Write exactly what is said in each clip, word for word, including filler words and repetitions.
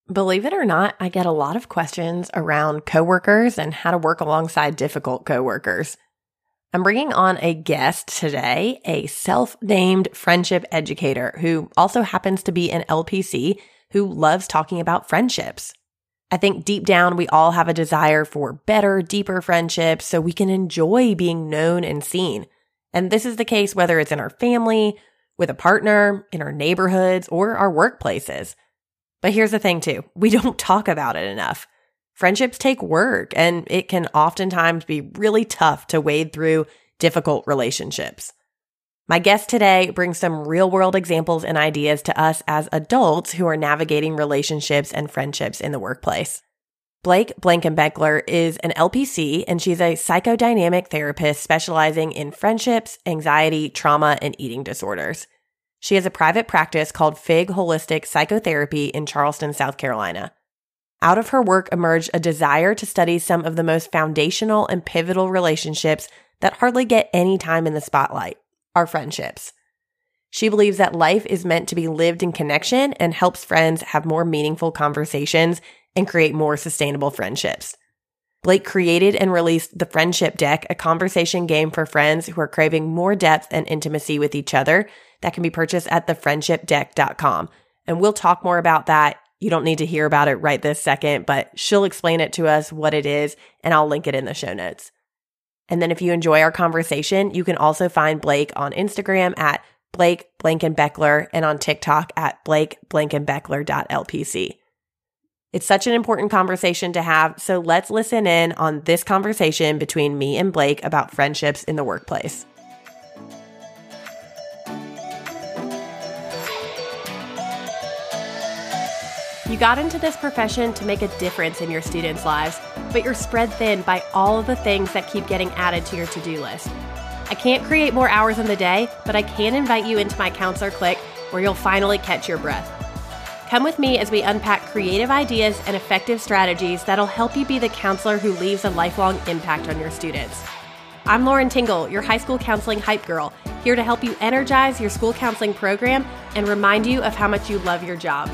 Believe it or not, I get a lot of questions around coworkers and how to work alongside difficult coworkers. I'm bringing on a guest today, a self-named friendship educator who also happens to be an L P C who loves talking about friendships. I think deep down, we all have a desire for better, deeper friendships so we can enjoy being known and seen. And this is the case whether it's in our family, with a partner, in our neighborhoods, or our workplaces. But here's the thing too, we don't talk about it enough. Friendships take work, and it can oftentimes be really tough to wade through difficult relationships. My guest today brings some real-world examples and ideas to us as adults who are navigating relationships and friendships in the workplace. Blake Blankenbeckler is an L P C, and she's a psychodynamic therapist specializing in friendships, anxiety, trauma, and eating disorders. She has a private practice called Fig Holistic Psychotherapy in Charleston, South Carolina. Out of her work emerged a desire to study some of the most foundational and pivotal relationships that hardly get any time in the spotlight, our friendships. She believes that life is meant to be lived in connection and helps friends have more meaningful conversations and create more sustainable friendships. Blake created and released the Friendship Deck, a conversation game for friends who are craving more depth and intimacy with each other that can be purchased at the friendship deck dot com. And we'll talk more about that. You don't need to hear about it right this second, but she'll explain it to us what it is, and I'll link it in the show notes. And then if you enjoy our conversation, you can also find Blake on Instagram at Blake Blankenbeckler and on TikTok at Blake Blankenbeckler dot L P C. It's such an important conversation to have, so let's listen in on this conversation between me and Blake about friendships in the workplace. You got into this profession to make a difference in your students' lives, but you're spread thin by all of the things that keep getting added to your to-do list. I can't create more hours in the day, but I can invite you into my Counselor Click where you'll finally catch your breath. Come with me as we unpack creative ideas and effective strategies that'll help you be the counselor who leaves a lifelong impact on your students. I'm Lauren Tingle, your high school counseling hype girl, here to help you energize your school counseling program and remind you of how much you love your job.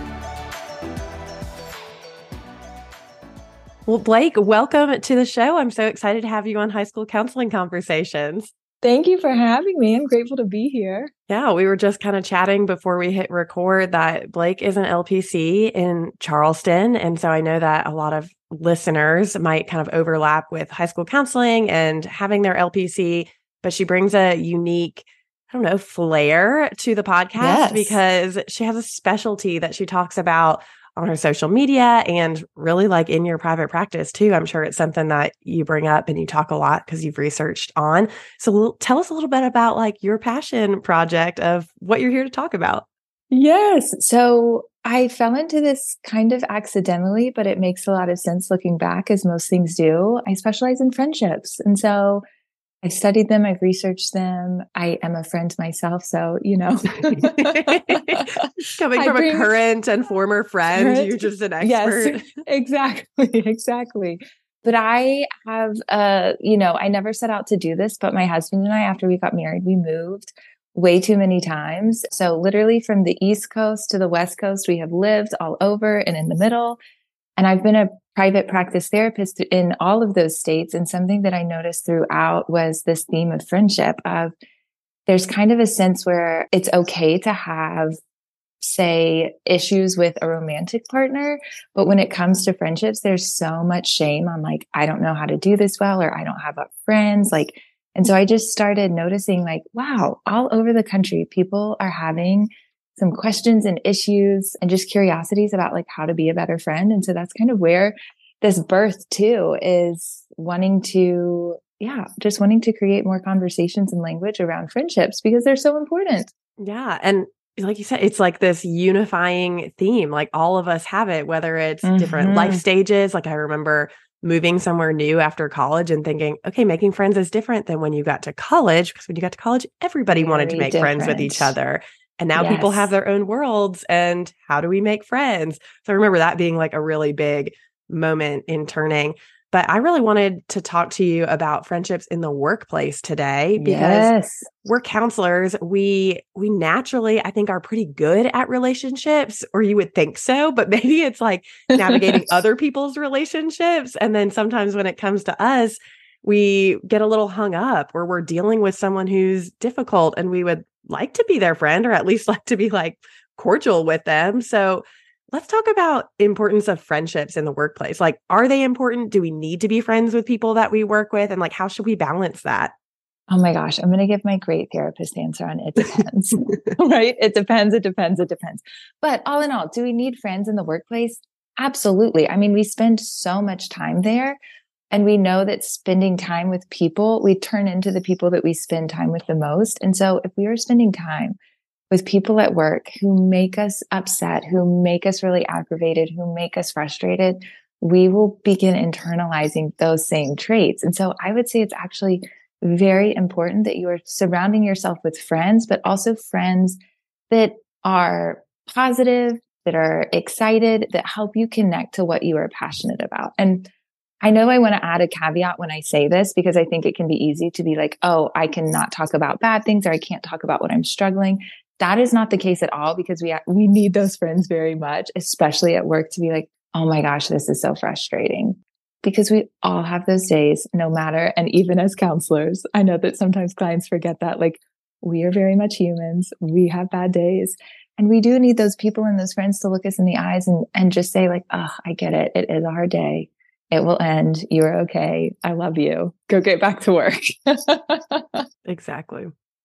Well, Blake, welcome to the show. I'm so excited to have you on High School Counseling Conversations. Thank you for having me. I'm grateful to be here. Yeah, we were just kind of chatting before we hit record that Blake is an L P C in Charleston. And so I know that a lot of listeners might kind of overlap with high school counseling and having their L P C, but she brings a unique, I don't know, flair to the podcast yes. because she has a specialty that she talks about on her social media and really like in your private practice too. I'm sure it's something that you bring up and you talk a lot because you've researched on. So tell us a little bit about like your passion project of what you're here to talk about. Yes. So I fell into this kind of accidentally, but it makes a lot of sense looking back, as most things do. I specialize in friendships. And so I've studied them. I've researched them. I am a friend myself. So, you know, coming from bring, a current and former friend, current, you're just an expert. Yes, exactly. Exactly. But I have, uh, you know, I never set out to do this, but my husband and I, after we got married, we moved way too many times. So literally from the East Coast to the West Coast, we have lived all over and in the middle. And I've been a private practice therapist in all of those states. And something that I noticed throughout was this theme of friendship of there's kind of a sense where it's okay to have, say, issues with a romantic partner. But when it comes to friendships, there's so much shame on like, I don't know how to do this well, or I don't have friends. Like, and so I just started noticing like, wow, all over the country, people are having some questions and issues and just curiosities about like how to be a better friend. And so that's kind of where this birth too is wanting to, yeah, just wanting to create more conversations and language around friendships because they're so important. Yeah. And like you said, it's like this unifying theme, like all of us have it, whether it's mm-hmm. different life stages. Like I remember moving somewhere new after college and thinking, okay, making friends is different than when you got to college, because when you got to college, everybody Very wanted to make different. friends with each other. And now yes. people have their own worlds, and how do we make friends? So I remember that being like a really big moment in turning. But I really wanted to talk to you about friendships in the workplace today because Yes. we're counselors. We we naturally, I think, are pretty good at relationships, or you would think so, but maybe it's like navigating other people's relationships. And then sometimes when it comes to us, we get a little hung up or we're dealing with someone who's difficult and we would like to be their friend or at least like to be like cordial with them. So let's talk about importance of friendships in the workplace. Like, are they important? Do we need to be friends with people that we work with? And like, how should we balance that? Oh my gosh, I'm going to give my great therapist answer on it depends, right? It depends, it depends, it depends. But all in all, do we need friends in the workplace? Absolutely. I mean, we spend so much time there and we know that spending time with people, we turn into the people that we spend time with the most. And so if we are spending time with people at work who make us upset, who make us really aggravated, who make us frustrated, we will begin internalizing those same traits. And so I would say it's actually very important that you are surrounding yourself with friends, but also friends that are positive, that are excited, that help you connect to what you are passionate about. And I know I want to add a caveat when I say this because I think it can be easy to be like, oh, I cannot talk about bad things or I can't talk about what I'm struggling. That is not the case at all because we we need those friends very much, especially at work, to be like, oh my gosh, this is so frustrating. Because we all have those days, no matter, and even as counselors, I know that sometimes clients forget that, like, we are very much humans. We have bad days. And we do need those people and those friends to look us in the eyes and, and just say like, oh, I get it. It is a hard day. It will end. You're okay. I love you. Go get back to work. Exactly.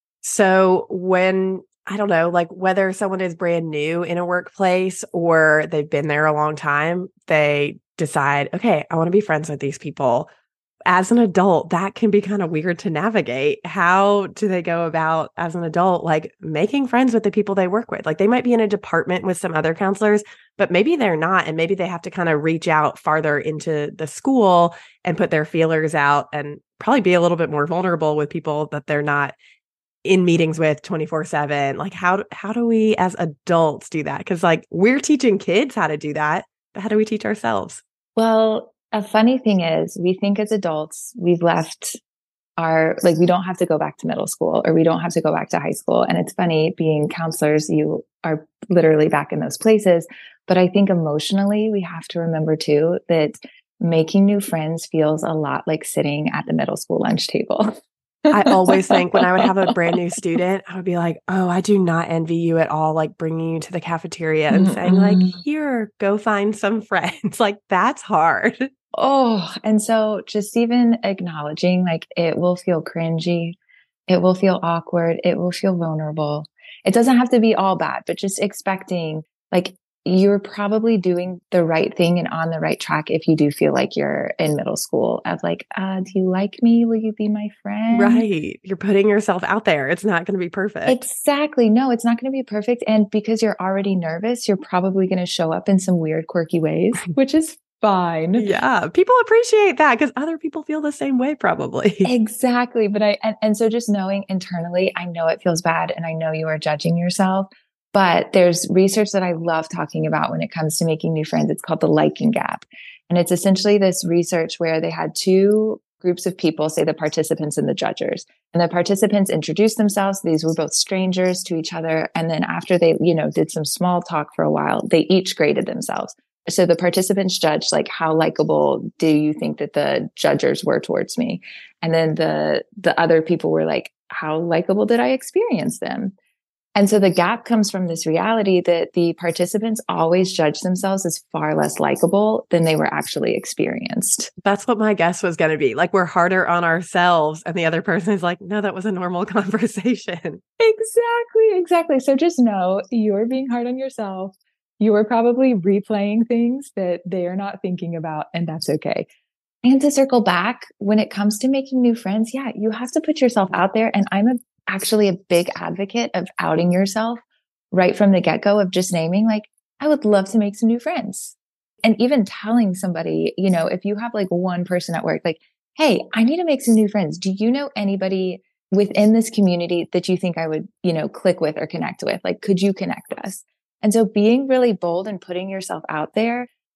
So when I don't know, like whether someone is brand new in a workplace or they've been there a long time, they decide, okay, I want to be friends with these people. As an adult, that can be kind of weird to navigate. How do they go about as an adult, like making friends with the people they work with? Like they might be in a department with some other counselors, but maybe they're not. And maybe they have to kind of reach out farther into the school and put their feelers out and probably be a little bit more vulnerable with people that they're not in meetings with twenty-four seven. Like how, how do we as adults do that? Because like we're teaching kids how to do that, but how do we teach ourselves? Well, a funny thing is we think as adults, we've left our, like, we don't have to go back to middle school or we don't have to go back to high school. And it's funny being counselors, you are literally back in those places. But I think emotionally, we have to remember too, that making new friends feels a lot like sitting at the middle school lunch table. I always think when I would have a brand new student, I would be like, oh, I do not envy you at all. Like bringing you to the cafeteria and mm-hmm. saying like, here, go find some friends. Like that's hard. Oh, and so just even acknowledging like it will feel cringy. It will feel awkward. It will feel vulnerable. It doesn't have to be all bad, but just expecting like you're probably doing the right thing and on the right track if you do feel like you're in middle school of like, uh, do you like me? Will you be my friend? Right. You're putting yourself out there. It's not going to be perfect. Exactly. No, it's not going to be perfect. And because you're already nervous, you're probably going to show up in some weird, quirky ways, which is fine. Yeah. People appreciate that because other people feel the same way probably. Exactly. But I, and, and so just knowing internally, I know it feels bad and I know you are judging yourself. But there's research that I love talking about when it comes to making new friends. It's called the liking gap. And it's essentially this research where they had two groups of people, say the participants and the judges. And the participants introduced themselves. These were both strangers to each other. And then after they, you know, did some small talk for a while, they each graded themselves. So the participants judged, like, how likable do you think that the judges were towards me? And then the, the other people were like, how likable did I experience them? And so the gap comes from this reality that the participants always judge themselves as far less likable than they were actually experienced. That's what my guess was going to be. Like, we're harder on ourselves. And the other person is like, no, that was a normal conversation. Exactly. Exactly. So just know you're being hard on yourself. You are probably replaying things that they are not thinking about, and that's okay. And to circle back, when it comes to making new friends, yeah, you have to put yourself out there. And I'm a actually a big advocate of outing yourself right from the get-go, of just naming like, I would love to make some new friends. And even telling somebody, you know, if you have like one person at work, like, hey, I need to make some new friends. Do you know anybody within this community that you think I would, you know, click with or connect with? Like, could you connect us? And so being really bold and putting yourself out there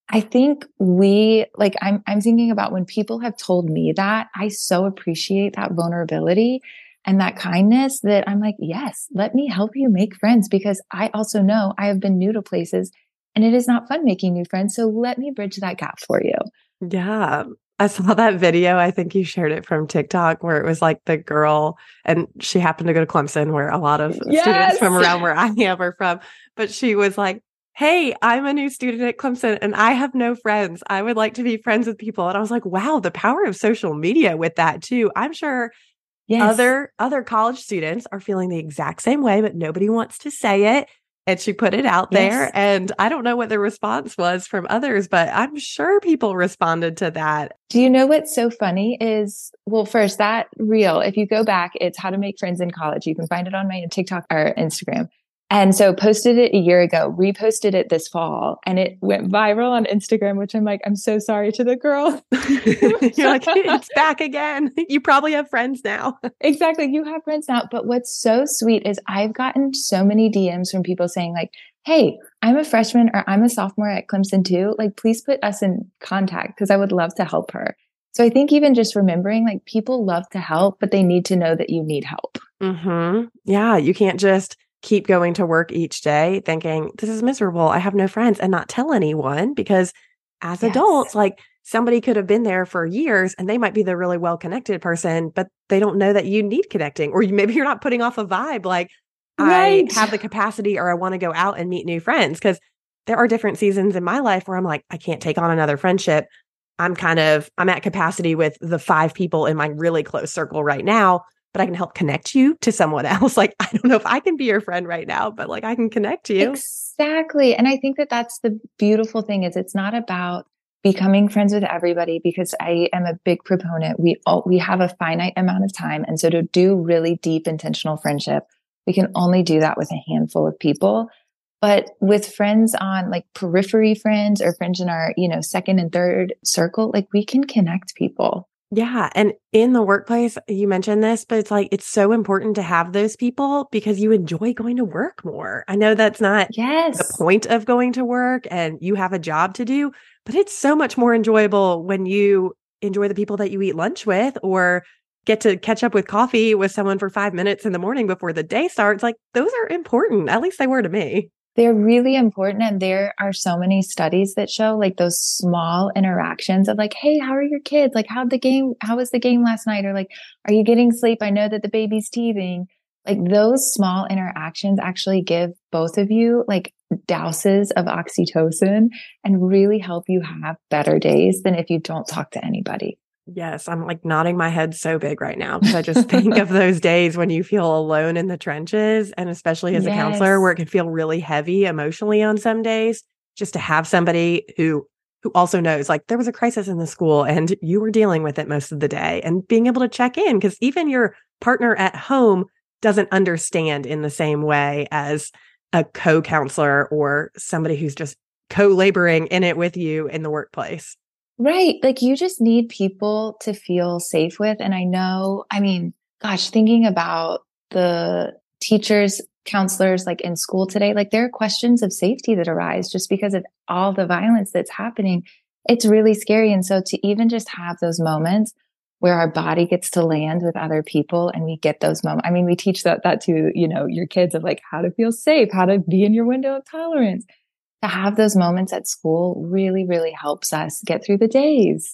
I think we like I'm I'm thinking about when people have told me that, I so appreciate that vulnerability and that kindness that I'm like, yes, let me help you make friends because I also know I have been new to places and it is not fun making new friends. So let me bridge that gap for you. Yeah. I saw that video. I think you shared it from TikTok where it was like the girl and she happened to go to Clemson where a lot of students Yes. from around where I am are from. But she was like, hey, I'm a new student at Clemson and I have no friends. I would like to be friends with people. And I was like, wow, the power of social media with that too. I'm sure Yes. other other college students are feeling the exact same way, but nobody wants to say it. And she put it out there. Yes. And I don't know what the response was from others, but I'm sure people responded to that. Do you know what's so funny is, well, first, that reel, if you go back, it's how to make friends in college. You can find it on my TikTok or Instagram. And so posted it a year ago, reposted it this fall, and it went viral on Instagram, which I'm like, I'm so sorry to the girl. You're like, it's back again. You probably have friends now. Exactly. You have friends now. But what's so sweet is I've gotten so many D Ms from people saying like, hey, I'm a freshman or I'm a sophomore at Clemson too. Like, please put us in contact because I would love to help her. So I think even just remembering like people love to help, but they need to know that you need help. Mm-hmm. Yeah. You can't just keep going to work each day thinking this is miserable. I have no friends and not tell anyone because as Yes. adults, like somebody could have been there for years and they might be the really well-connected person, but they don't know that you need connecting or you, maybe you're not putting off a vibe. Like Right. I have the capacity or I want to go out and meet new friends because there are different seasons in my life where I'm like, I can't take on another friendship. I'm kind of, I'm at capacity with the five people in my really close circle right now, but I can help connect you to someone else. Like, I don't know if I can be your friend right now, but like I can connect you. Exactly. And I think that that's the beautiful thing is it's not about becoming friends with everybody because I am a big proponent. We all, we have a finite amount of time. And so to do really deep intentional friendship, we can only do that with a handful of people. But with friends on like periphery friends or friends in our, you know, second and third circle, like we can connect people. Yeah. And in the workplace, you mentioned this, but it's like, it's so important to have those people because you enjoy going to work more. I know that's not Yes. the point of going to work and you have a job to do, but it's so much more enjoyable when you enjoy the people that you eat lunch with or get to catch up with coffee with someone for five minutes in the morning before the day starts. Like those are important. At least they were to me. They're really important. And there are so many studies that show like those small interactions of like, hey, how are your kids? Like, how'd the game, how was the game last night? Or like, are you getting sleep? I know that the baby's teething. Like those small interactions actually give both of you like douses of oxytocin and really help you have better days than if you don't talk to anybody. Yes, I'm like nodding my head so big right now because I just think of those days when you feel alone in the trenches and especially as Yes. a counselor where it can feel really heavy emotionally on some days, just to have somebody who who also knows like there was a crisis in the school and you were dealing with it most of the day and being able to check in because even your partner at home doesn't understand in the same way as a co-counselor or somebody who's just co-laboring in it with you in the workplace. Right. Like you just need people to feel safe with. And I know, I mean, gosh, thinking about the teachers, counselors like in school today, like there are questions of safety that arise just because of all the violence that's happening. It's really scary. And so to even just have those moments where our body gets to land with other people and we get those moments. I mean, we teach that, that to, you know, your kids of like how to feel safe, how to be in your window of tolerance. To have those moments at school really, really helps us get through the days.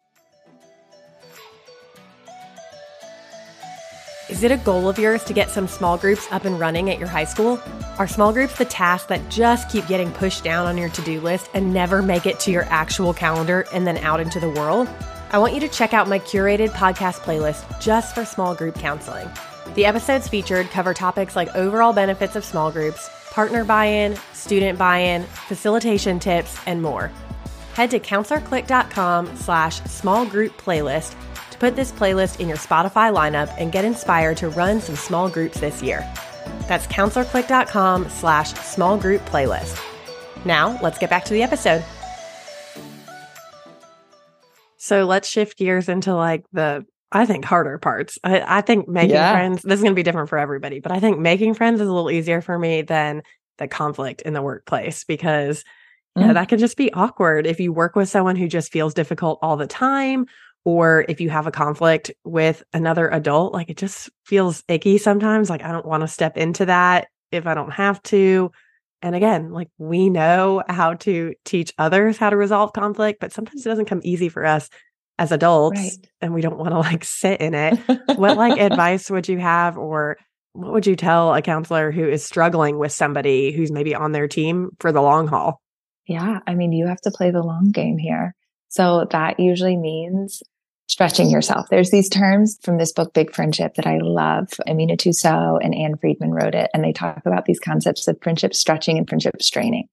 Is it a goal of yours to get some small groups up and running at your high school? Are small groups the tasks that just keep getting pushed down on your to-do list and never make it to your actual calendar and then out into the world? I want you to check out my curated podcast playlist just for small group counseling. The episodes featured cover topics like overall benefits of small groups, partner buy-in, student buy-in, facilitation tips, and more. Head to counselorclick.com slash small group playlist to put this playlist in your Spotify lineup and get inspired to run some small groups this year. That's counselorclick.com slash small group playlist. Now, let's get back to the episode. So let's shift gears into like the I think harder parts. I, I think making Yeah. friends, this is going to be different for everybody, but I think making friends is a little easier for me than the conflict in the workplace because Yeah, that can just be awkward if you work with someone who just feels difficult all the time, or if you have a conflict with another adult, like it just feels icky sometimes. Like, I don't want to step into that if I don't have to. And again, like we know how to teach others how to resolve conflict, but sometimes it doesn't come easy for us as adults, Right. and we don't want to like sit in it. What like advice would you have, or what would you tell a counselor who is struggling with somebody who's maybe on their team for the long haul? Yeah. I mean, you have to play the long game here. So that usually means stretching yourself. There's these terms from this book, Big Friendship, that I love. Amina Tuso and Anne Friedman wrote it, and they talk about these concepts of friendship stretching and friendship straining.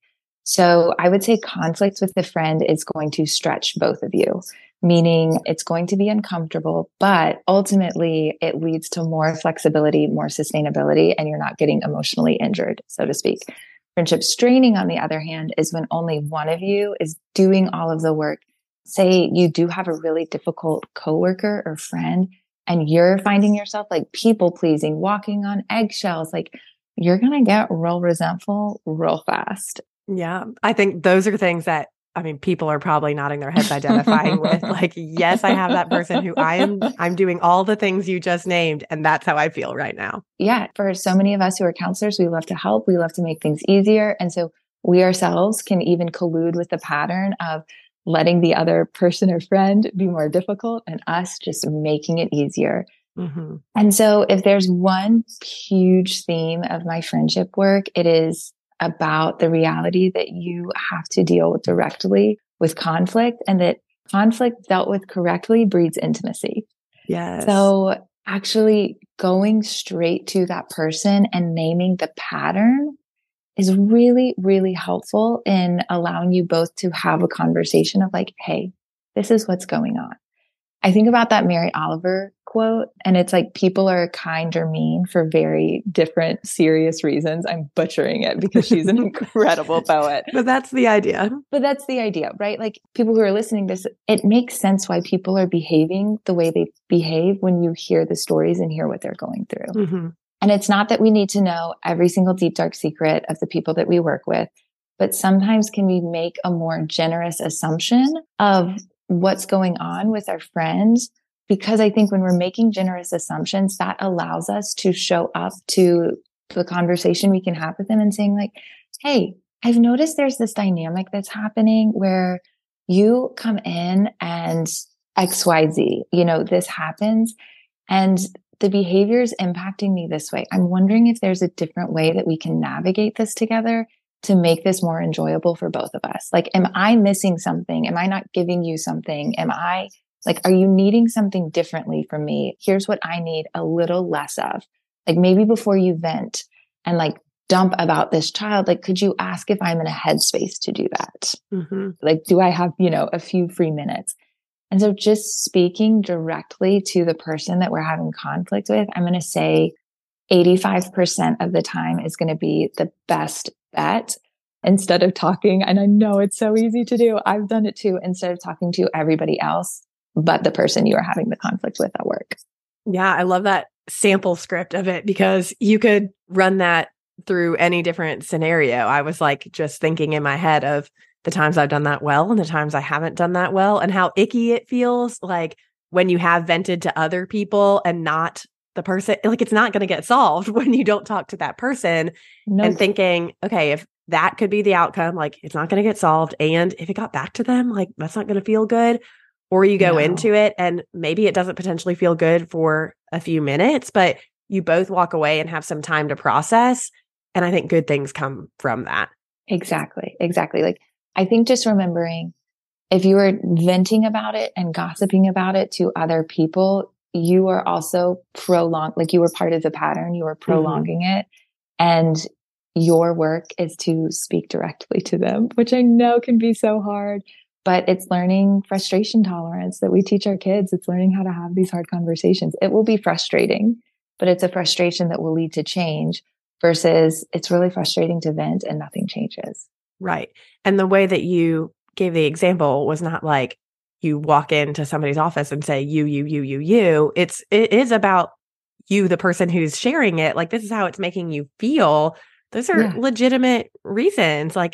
So I would say conflict with a friend is going to stretch both of you, meaning it's going to be uncomfortable, but ultimately it leads to more flexibility, more sustainability, and you're not getting emotionally injured, so to speak. Friendship straining, on the other hand, is when only one of you is doing all of the work. Say you do have a really difficult coworker or friend, and you're finding yourself like people pleasing, walking on eggshells, like you're going to get real resentful real fast. Yeah. I think those are things that, I mean, people are probably nodding their heads identifying with, like, yes, I have that person who I am, I'm doing all the things you just named. And that's how I feel right now. Yeah. For so many of us who are counselors, we love to help. We love to make things easier. And so we ourselves can even collude with the pattern of letting the other person or friend be more difficult and us just making it easier. Mm-hmm. And so if there's one huge theme of my friendship work, it is about the reality that you have to deal with directly with conflict, and that conflict dealt with correctly breeds intimacy. Yes. So actually going straight to that person and naming the pattern is really, really helpful in allowing you both to have a conversation of like, hey, this is what's going on. I think about that Mary Oliver quote, and it's like, people are kind or mean for very different, serious reasons. I'm butchering it because she's an incredible poet. But that's the idea. But that's the idea, right? Like, people who are listening to this, it makes sense why people are behaving the way they behave when you hear the stories and hear what they're going through. Mm-hmm. And it's not that we need to know every single deep, dark secret of the people that we work with, but sometimes can we make a more generous assumption of what's going on with our friends? Because I think when we're making generous assumptions, that allows us to show up to the conversation we can have with them and saying like, hey, I've noticed there's this dynamic that's happening where you come in and X Y Z, you know, this happens and the behavior is impacting me this way. I'm wondering if there's a different way that we can navigate this together to make this more enjoyable for both of us. Like, am I missing something? Am I not giving you something? Am I like, are you needing something differently from me? Here's what I need a little less of. Like, maybe before you vent and like dump about this child, like, could you ask if I'm in a headspace to do that? Mm-hmm. Like, do I have, you know, a few free minutes? And so just speaking directly to the person that we're having conflict with, I'm going to say eighty-five percent of the time is going to be the best bet, instead of talking. And I know it's so easy to do. I've done it too. Instead of talking to everybody else, but the person you are having the conflict with at work. Yeah. I love that sample script of it, because you could run that through any different scenario. I was like, just thinking in my head of the times I've done that well and the times I haven't done that well, and how icky it feels like when you have vented to other people and not the person. Like, it's not going to get solved when you don't talk to that person. Nope. And thinking, okay, if that could be the outcome, like, it's not going to get solved. And if it got back to them, like, that's not going to feel good. Or you go no. into it and maybe it doesn't potentially feel good for a few minutes, but you both walk away and have some time to process. And I think good things come from that. Exactly. Exactly. Like, I think just remembering, if you were venting about it and gossiping about it to other people, you are also prolong, like you were part of the pattern, you were prolonging mm-hmm. it. And your work is to speak directly to them, which I know can be so hard, but it's learning frustration tolerance that we teach our kids. It's learning how to have these hard conversations. It will be frustrating, but it's a frustration that will lead to change, versus it's really frustrating to vent and nothing changes. Right. And the way that you gave the example was not like you walk into somebody's office and say, you, you, you, you, you. It's, it is about you, the person who's sharing it. Like, this is how it's making you feel. Those are yeah. legitimate reasons. Like,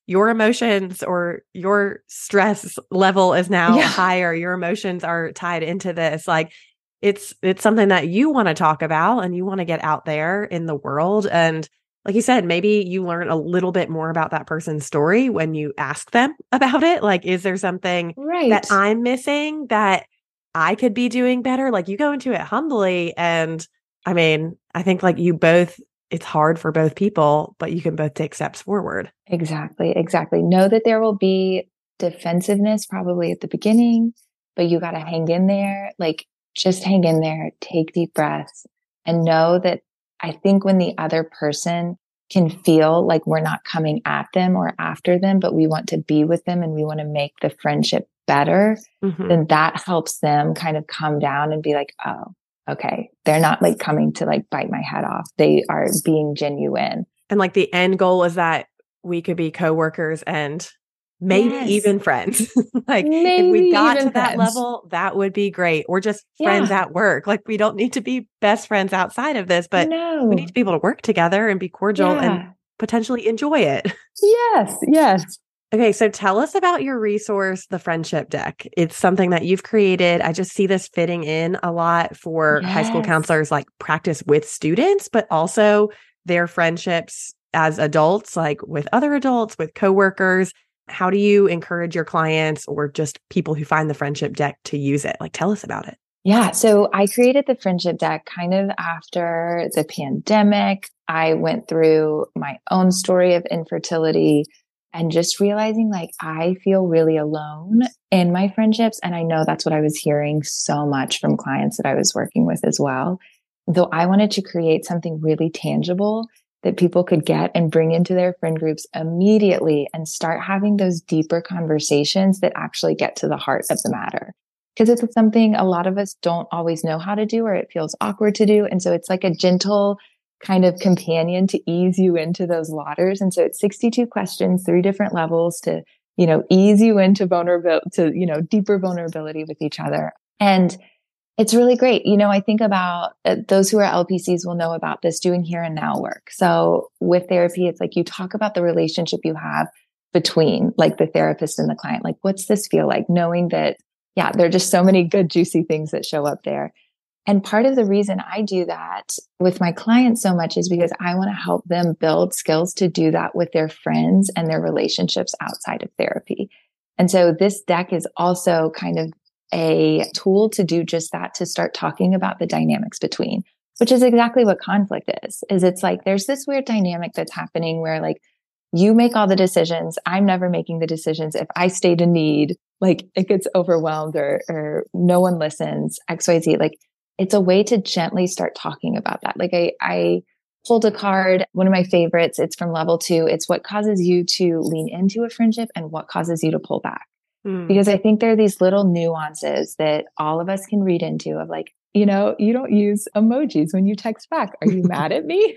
your emotions or your stress level is now Yeah. higher. Your emotions are tied into this. Like it's, it's something that you want to talk about and you want to get out there in the world. And like you said, maybe you learn a little bit more about that person's story when you ask them about it. Like, is there something Right. that I'm missing that I could be doing better? Like you go into it humbly. And I mean, I think like you both, it's hard for both people, but you can both take steps forward. Exactly. Exactly. Know that there will be defensiveness probably at the beginning, but you got to hang in there. Like just hang in there, take deep breaths and know that I think when the other person can feel like we're not coming at them or after them, but we want to be with them and we want to make the friendship better, mm-hmm. then that helps them kind of come down and be like, oh, okay, they're not like coming to like bite my head off. They are being genuine. And like the end goal is that we could be coworkers and maybe yes. even friends. Like maybe if we got to friends. that level, that would be great. Or just friends yeah. at work. Like we don't need to be best friends outside of this, but no. we need to be able to work together and be cordial yeah. and potentially enjoy it. Yes. Yes. Okay, so tell us about your resource, the Friendship Deck. It's something that you've created. I just see this fitting in a lot for yes. high school counselors, like practice with students, but also their friendships as adults, like with other adults, with coworkers. How do you encourage your clients or just people who find the Friendship Deck to use it? Like, tell us about it. Yeah, so I created the Friendship Deck kind of after the pandemic. I went through my own story of infertility and just realizing like I feel really alone in my friendships. And I know that's what I was hearing so much from clients that I was working with as well. Though I wanted to create something really tangible that people could get and bring into their friend groups immediately and start having those deeper conversations that actually get to the heart of the matter. Because it's something a lot of us don't always know how to do or it feels awkward to do. And so it's like a gentle kind of companion to ease you into those waters. And so it's sixty-two questions, three different levels to, you know, ease you into vulnerability, to, you know, deeper vulnerability with each other. And it's really great. You know, I think about uh, those who are L P Cs will know about this doing here and now work. So with therapy, it's like you talk about the relationship you have between like the therapist and the client. Like, what's this feel like? Knowing that, yeah, there are just so many good, juicy things that show up there. And part of the reason I do that with my clients so much is because I want to help them build skills to do that with their friends and their relationships outside of therapy. And so this deck is also kind of a tool to do just that, to start talking about the dynamics between, which is exactly what conflict is, is it's like, there's this weird dynamic that's happening where like you make all the decisions. I'm never making the decisions. If I state a need, like it gets overwhelmed or, or no one listens, X, Y, Z, like it's a way to gently start talking about that. Like I, I pulled a card, one of my favorites. It's from level two. It's what causes you to lean into a friendship and what causes you to pull back. Mm. Because I think there are these little nuances that all of us can read into of like, you know, you don't use emojis when you text back. Are you mad at me?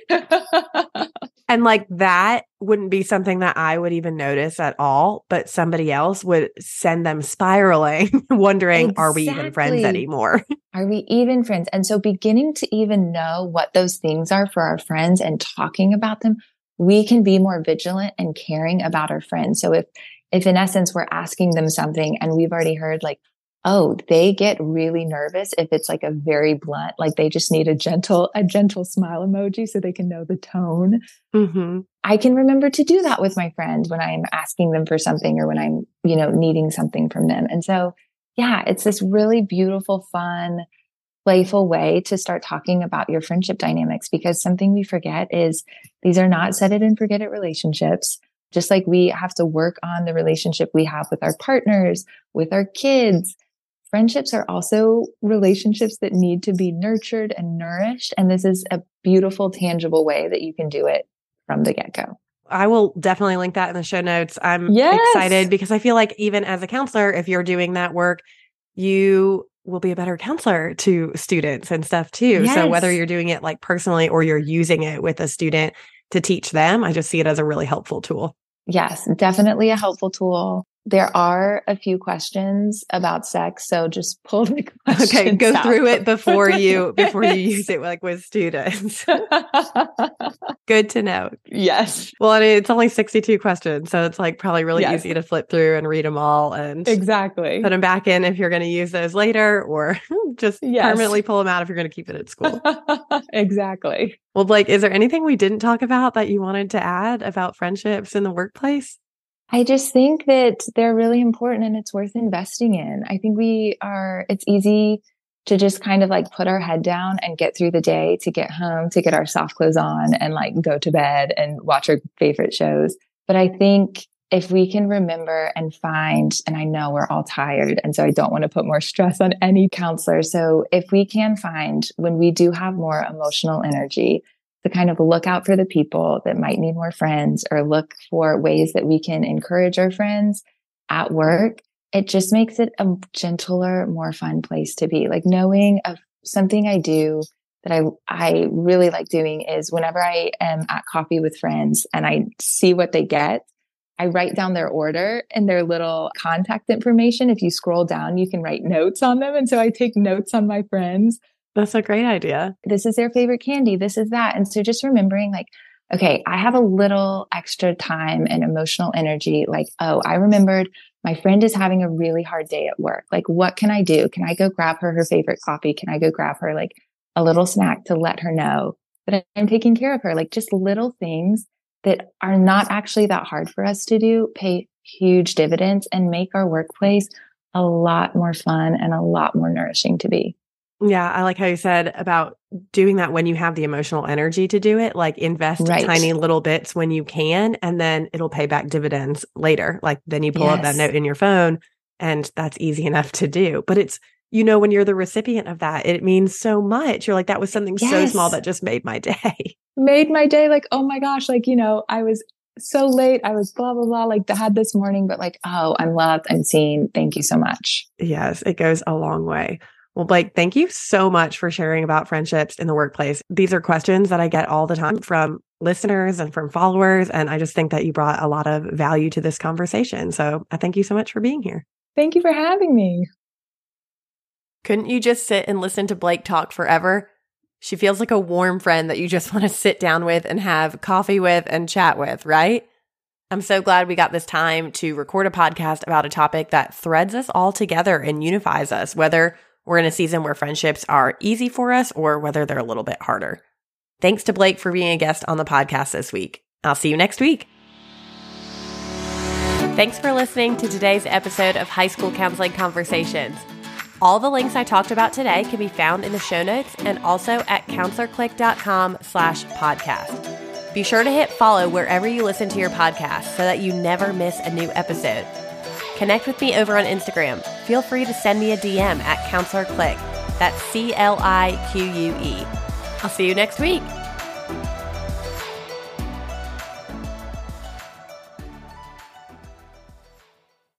And like that wouldn't be something that I would even notice at all, but somebody else would send them spiraling, wondering, exactly. Are we even friends anymore? Are we even friends? And so beginning to even know what those things are for our friends and talking about them, we can be more vigilant and caring about our friends. So if, if in essence, we're asking them something and we've already heard like, oh, they get really nervous if it's like a very blunt, like they just need a gentle, a gentle smile emoji so they can know the tone. Mm-hmm. I can remember to do that with my friend when I'm asking them for something or when I'm, you know, needing something from them. And so, yeah, it's this really beautiful, fun, playful way to start talking about your friendship dynamics, because something we forget is these are not set it and forget it relationships. Just like we have to work on the relationship we have with our partners, with our kids. Friendships are also relationships that need to be nurtured and nourished. And this is a beautiful, tangible way that you can do it from the get-go. I will definitely link that in the show notes. I'm yes. excited because I feel like even as a counselor, if you're doing that work, you will be a better counselor to students and stuff too. Yes. So whether you're doing it like personally or you're using it with a student to teach them, I just see it as a really helpful tool. Yes, definitely a helpful tool. There are a few questions about sex, so just pull the questions Okay, go out. through it before you before you use it, like with students. Good to know. Yes. Well, I mean, it's only sixty-two questions, so it's like probably really Yes. easy to flip through and read them all and Exactly. put them back in if you're going to use those later, or just Yes. permanently pull them out if you're going to keep it at school. Exactly. Well, Blake, is there anything we didn't talk about that you wanted to add about friendships in the workplace? I just think that they're really important and it's worth investing in. I think we are, it's easy to just kind of like put our head down and get through the day, to get home, to get our soft clothes on and like go to bed and watch our favorite shows. But I think if we can remember and find, and I know we're all tired, and so I don't want to put more stress on any counselor. So if we can find, when we do have more emotional energy, to kind of look out for the people that might need more friends, or look for ways that we can encourage our friends at work, it just makes it a gentler, more fun place to be. Like, knowing of something I do that I, I really like doing is whenever I am at coffee with friends and I see what they get, I write down their order and their little contact information. If you scroll down, you can write notes on them. And so I take notes on my friends. That's a great idea. This is their favorite candy. This is that. And so just remembering, like, okay, I have a little extra time and emotional energy. Like, oh, I remembered my friend is having a really hard day at work. Like, what can I do? Can I go grab her her favorite coffee? Can I go grab her like a little snack to let her know that I'm taking care of her? Like, just little things that are not actually that hard for us to do pay huge dividends and make our workplace a lot more fun and a lot more nourishing to be. Yeah, I like how you said about doing that when you have the emotional energy to do it, like invest Right. tiny little bits when you can, and then it'll pay back dividends later. Like then you pull up that Yes. note in your phone and that's easy enough to do. But it's, you know, when you're the recipient of that, it means so much. You're like, that was something so Yes. small that just made my day. Made my day. Like, oh my gosh, like, you know, I was so late. I was blah, blah, blah, like I had this morning, but like, oh, I'm loved. I'm seen. Thank you so much. Yes, it goes a long way. Well, Blake, thank you so much for sharing about friendships in the workplace. These are questions that I get all the time from listeners and from followers. And I just think that you brought a lot of value to this conversation. So I thank you so much for being here. Thank you for having me. Couldn't you just sit and listen to Blake talk forever? She feels like a warm friend that you just want to sit down with and have coffee with and chat with, right? I'm so glad we got this time to record a podcast about a topic that threads us all together and unifies us, whether we're in a season where friendships are easy for us or whether they're a little bit harder. Thanks to Blake for being a guest on the podcast this week. I'll see you next week. Thanks for listening to today's episode of High School Counseling Conversations. All the links I talked about today can be found in the show notes and also at counselorclick.com slash podcast. Be sure to hit follow wherever you listen to your podcast so that you never miss a new episode. Connect with me over on Instagram. Feel free to send me a D M at CounselorClick. That's C L I Q U E. I'll see you next week.